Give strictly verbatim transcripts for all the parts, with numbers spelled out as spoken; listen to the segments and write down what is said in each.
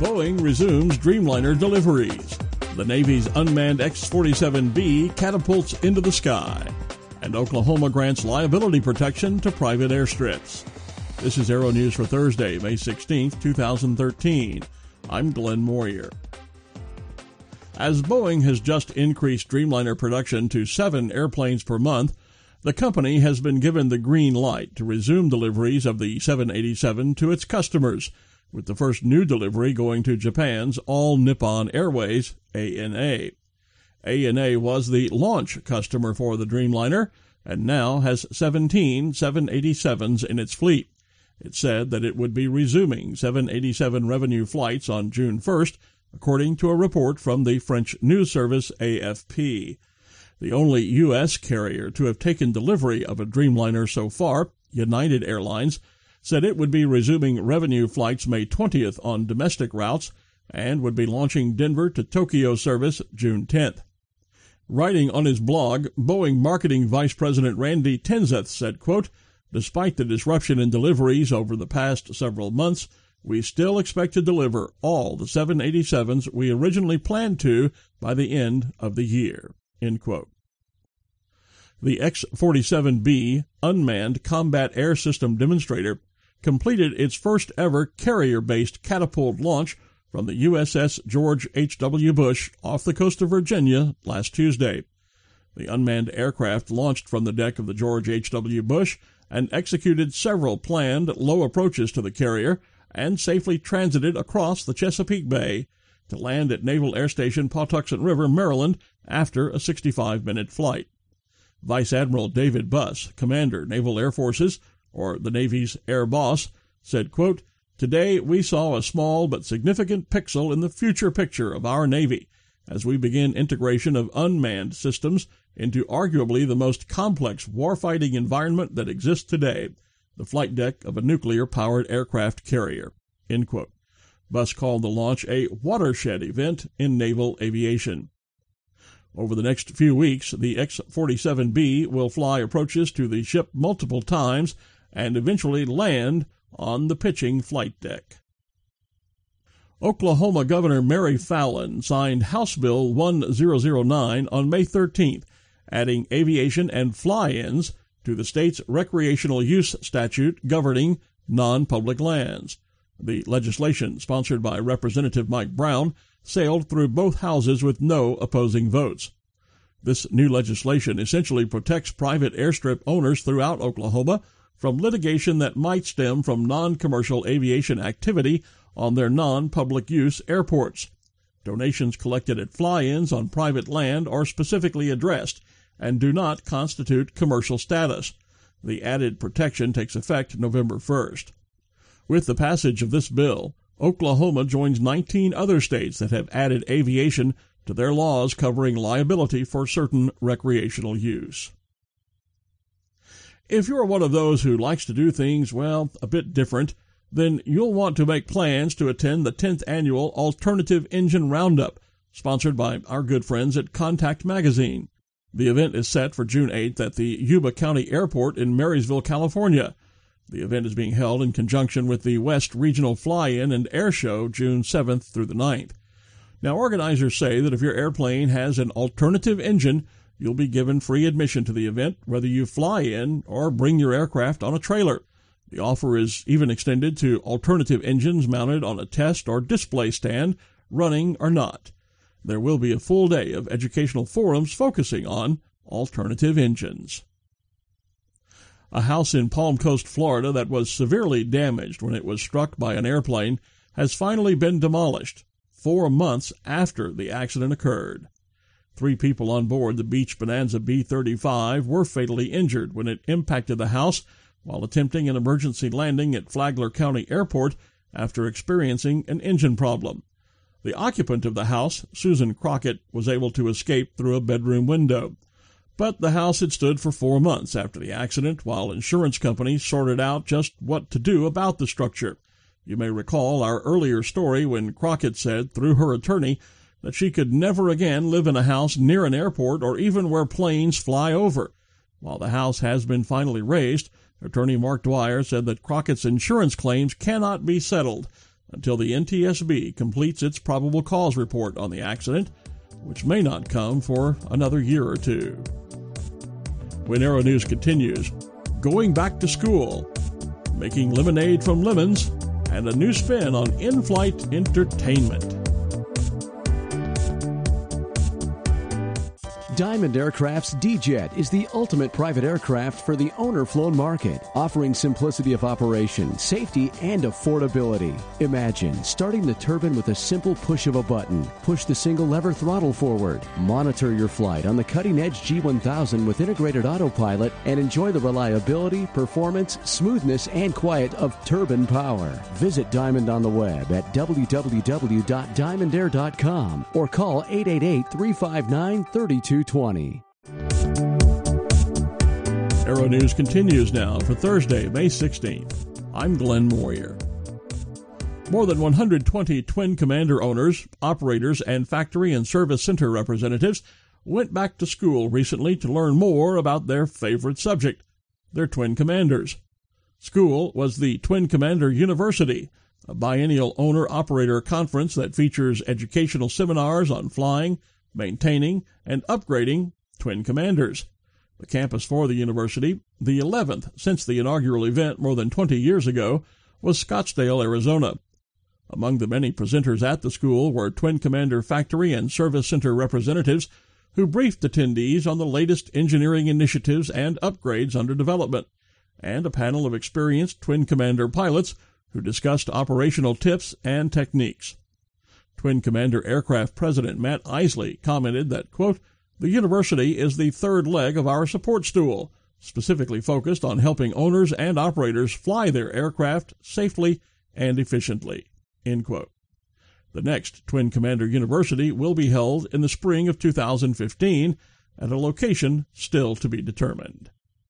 Boeing resumes Dreamliner deliveries. The Navy's unmanned X forty-seven B catapults into the sky. And Oklahoma grants liability protection to private airstrips. This is Aero News for Thursday, May sixteenth, two thousand thirteen. I'm Glenn Moyer. As Boeing has just increased Dreamliner production to seven airplanes per month, the company has been given the green light to resume deliveries of the seven eighty-seven to its customers, with the first new delivery going to Japan's All Nippon Airways, A N A. A N A was the launch customer for the Dreamliner and now has seventeen seven eighty-sevens in its fleet. It said that it would be resuming seven eighty-seven revenue flights on June first, according to a report from the French news service A F P. The only U S carrier to have taken delivery of a Dreamliner so far, United Airlines, said it would be resuming revenue flights May twentieth on domestic routes and would be launching Denver to Tokyo service June tenth. Writing on his blog, Boeing marketing vice president Randy Tenzeth said, quote, "Despite the disruption in deliveries over the past several months, we still expect to deliver all the seven eighty-sevens we originally planned to by the end of the year." End quote. The X forty-seven B unmanned combat air system demonstrator completed its first ever carrier-based catapult launch from the U S S George H W Bush off the coast of Virginia last Tuesday. The unmanned aircraft launched from the deck of the George H W Bush and executed several planned low approaches to the carrier and safely transited across the Chesapeake Bay to land at Naval Air Station Patuxent River, Maryland, after a sixty-five minute flight. Vice Admiral David Buss, Commander, Naval Air Forces, or the Navy's Air Boss, said, quote, "Today we saw a small but significant pixel in the future picture of our Navy as we begin integration of unmanned systems into arguably the most complex warfighting environment that exists today, the flight deck of a nuclear-powered aircraft carrier." End quote. Buss called the launch a watershed event in naval aviation. Over the next few weeks, the X forty-seven B will fly approaches to the ship multiple times and eventually land on the pitching flight deck. Oklahoma Governor Mary Fallin signed House Bill one thousand nine on May thirteenth, adding aviation and fly-ins to the state's recreational use statute governing non-public lands. The legislation, sponsored by Representative Mike Brown, sailed through both houses with no opposing votes. This new legislation essentially protects private airstrip owners throughout Oklahoma from litigation that might stem from non-commercial aviation activity on their non-public use airports. Donations collected at fly-ins on private land are specifically addressed and do not constitute commercial status. The added protection takes effect November first. With the passage of this bill, Oklahoma joins nineteen other states that have added aviation to their laws covering liability for certain recreational use. If you're one of those who likes to do things, well, a bit different, then you'll want to make plans to attend the tenth Annual Alternative Engine Roundup, sponsored by our good friends at Contact Magazine. The event is set for June eighth at the Yuba County Airport in Marysville, California. The event is being held in conjunction with the West Regional Fly-In and Air Show June seventh through the ninth. Now, organizers say that if your airplane has an alternative engine, you'll be given free admission to the event, whether you fly in or bring your aircraft on a trailer. The offer is even extended to alternative engines mounted on a test or display stand, running or not. There will be a full day of educational forums focusing on alternative engines. A house in Palm Coast, Florida that was severely damaged when it was struck by an airplane has finally been demolished, four months after the accident occurred. Three people on board the Beach Bonanza B thirty-five were fatally injured when it impacted the house while attempting an emergency landing at Flagler County Airport after experiencing an engine problem. The occupant of the house, Susan Crockett, was able to escape through a bedroom window. But the house had stood for four months after the accident while insurance companies sorted out just what to do about the structure. You may recall our earlier story when Crockett said, through her attorney, that she could never again live in a house near an airport or even where planes fly over. While the house has been finally raised, attorney Mark Dwyer said that Crockett's insurance claims cannot be settled until the N T S B completes its probable cause report on the accident, which may not come for another year or two. When Aero News continues, going back to school, making lemonade from lemons, and a new spin on in-flight entertainment. Diamond Aircraft's D-Jet is the ultimate private aircraft for the owner-flown market, offering simplicity of operation, safety, and affordability. Imagine starting the turbine with a simple push of a button. Push the single lever throttle forward. Monitor your flight on the cutting-edge G one thousand with integrated autopilot and enjoy the reliability, performance, smoothness, and quiet of turbine power. Visit Diamond on the web at w w w dot diamond air dot com or call eight eight eight, three five nine, three two twenty. Aero News continues now for Thursday, May sixteenth. I'm Glenn Moyer. More than one hundred twenty Twin Commander owners, operators, and factory and service center representatives went back to school recently to learn more about their favorite subject, their Twin Commanders. School was the Twin Commander University, a biennial owner-operator conference that features educational seminars on flying, maintaining, and upgrading Twin Commanders. The campus for the university, the eleventh since the inaugural event more than twenty years ago, was Scottsdale, Arizona. Among the many presenters at the school were Twin Commander factory and service center representatives who briefed attendees on the latest engineering initiatives and upgrades under development, and a panel of experienced Twin Commander pilots who discussed operational tips and techniques. Twin Commander Aircraft President Matt Isley commented that, quote, "The university is the third leg of our support stool, specifically focused on helping owners and operators fly their aircraft safely and efficiently," end quote. The next Twin Commander University will be held in the spring of two thousand fifteen at a location still to be determined.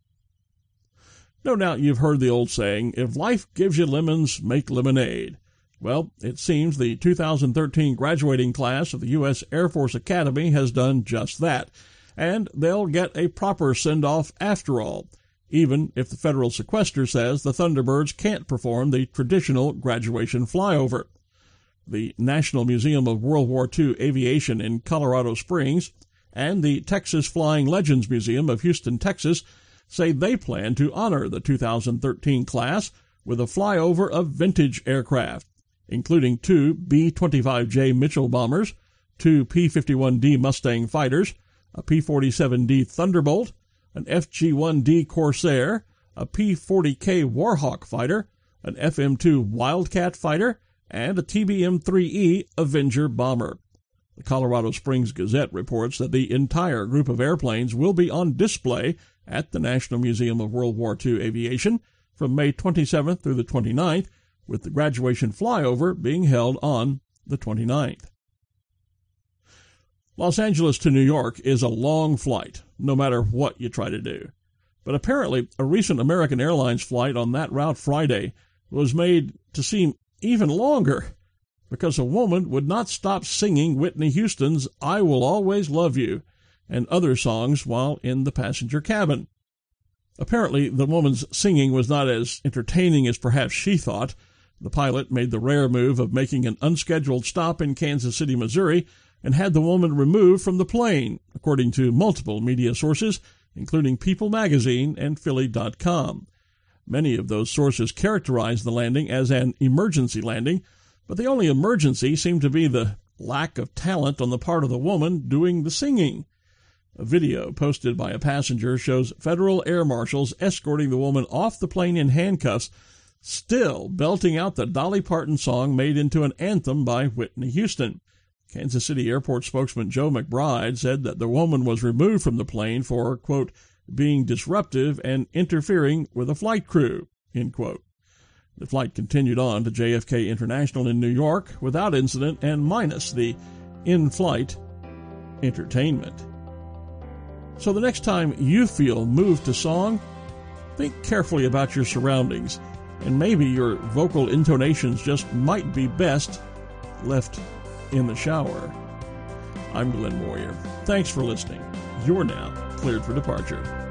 No doubt you've heard the old saying, if life gives you lemons, make lemonade. Well, it seems the two thousand thirteen graduating class of the U S Air Force Academy has done just that, and they'll get a proper send-off after all, even if the federal sequester says the Thunderbirds can't perform the traditional graduation flyover. The National Museum of World War Two Aviation in Colorado Springs and the Texas Flying Legends Museum of Houston, Texas, say they plan to honor the two thousand thirteen class with a flyover of vintage aircraft, including two B twenty-five J Mitchell bombers, two P fifty-one D Mustang fighters, a P forty-seven D Thunderbolt, an F G one D Corsair, a P forty K Warhawk fighter, an F M two Wildcat fighter, and a T B M three E Avenger bomber. The Colorado Springs Gazette reports that the entire group of airplanes will be on display at the National Museum of World War Two Aviation from May twenty-seventh through the twenty-ninth, with the graduation flyover being held on the twenty-ninth. Los Angeles to New York is a long flight, no matter what you try to do. But apparently, a recent American Airlines flight on that route Friday was made to seem even longer because a woman would not stop singing Whitney Houston's "I Will Always Love You" and other songs while in the passenger cabin. Apparently, the woman's singing was not as entertaining as perhaps she thought. The pilot made the rare move of making an unscheduled stop in Kansas City, Missouri, and had the woman removed from the plane, according to multiple media sources, including People magazine and Philly dot com. Many of those sources characterized the landing as an emergency landing, but the only emergency seemed to be the lack of talent on the part of the woman doing the singing. A video posted by a passenger shows federal air marshals escorting the woman off the plane in handcuffs, still belting out the Dolly Parton song made into an anthem by Whitney Houston. Kansas City Airport spokesman Joe McBride said that the woman was removed from the plane for, quote, being disruptive and interfering with a flight crew, end quote. The flight continued on to J F K International in New York without incident and minus the in-flight entertainment. So the next time you feel moved to song, think carefully about your surroundings, and maybe your vocal intonations just might be best left in the shower. I'm Glenn Moyer. Thanks for listening. You're now cleared for departure.